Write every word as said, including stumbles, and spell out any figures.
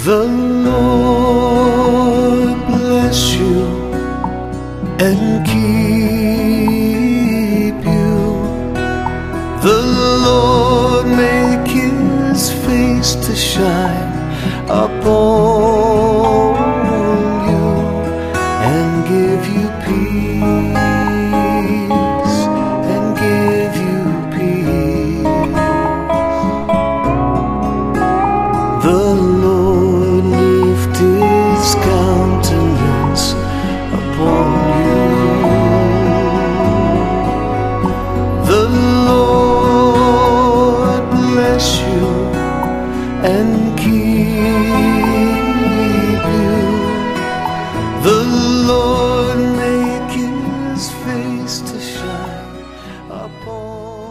The Lord bless you and keep you. The Lord make His face to shine upon you and give you peace, and give you peace. The Lord lift His countenance upon you. The Lord bless you and keep you. The Lord make His face to shine upon